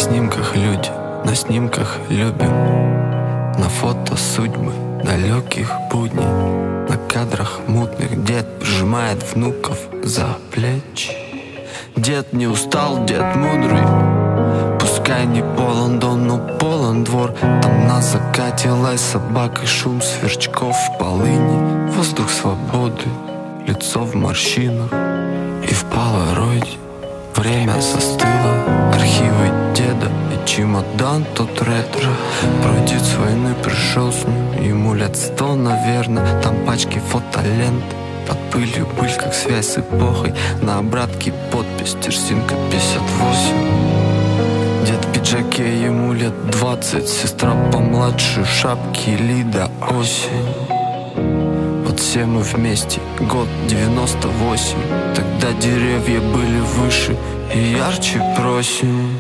снимках люди, на снимках любим. На фото судьбы далеких будней, на кадрах мутных дед прижимает внуков за плечи. Дед не устал, дед мудрый, пускай не полон дом, но полон двор. Там на закате лай собак и шум сверчков в полыни. Воздух свободы, лицо в морщинах и в полароиде. Время застыло, архивы деда и чемодан тот ретро. Пройдет с войны, пришел с ним, ему лет 100, наверное. Там пачки фотолент, под пылью пыль, как связь с эпохой. На обратке подпись Терсинка 58. Дед в пиджаке, ему лет 20, сестра помладше, шапки Лида, осень. Вот все мы вместе, год 98. Тогда деревья были выше и ярче просим.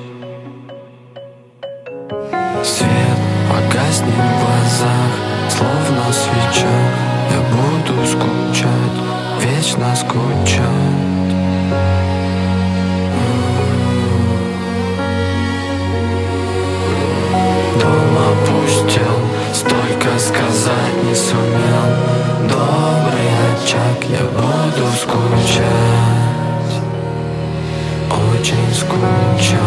Свет погаснет в глазах, словно свеча. Я буду скучать, вечно скучать. Дом опустел, столько сказать не сумел. Добрый очаг, я буду скучать, очень скучать.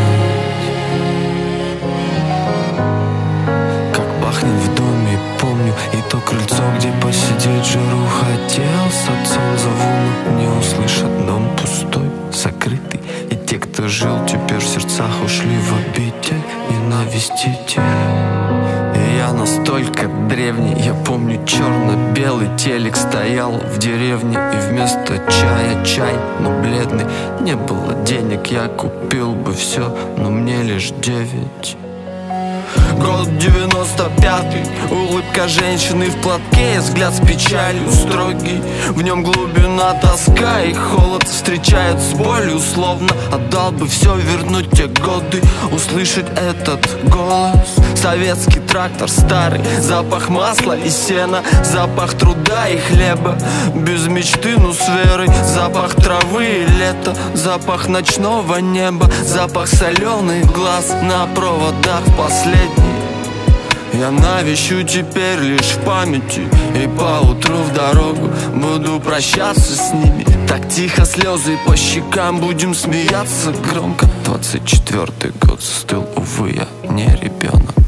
Как пахнет в доме, помню, и то крыльцо, где посидеть жару хотел. С отцом зову, но не услышат, дом пустой, закрытый. И те, кто жил, теперь в сердцах ушли в обитель ненавистить. И я настолько древний, я помню, черно-белый телек стоял в деревне. И вместо чая чай, но бледный. Не было денег, я купил бы все, но мне лишь 9. Год 95-й, улыбка женщины в платке, взгляд с печалью строгий. В нем глубина, тоска и холод встречают с болью. Словно отдал бы все, вернуть те годы, услышать этот голос. Советский трактор старый, запах масла и сена, запах труда и хлеба. Без мечты, но с верой, запах травы и лета, запах ночного неба, запах соленых глаз на проводах последний. Я навещу теперь лишь в памяти, и поутру в дорогу буду прощаться с ними. Так тихо, слезы по щекам, будем смеяться громко. 24-й год застыл, увы, я не ребенок.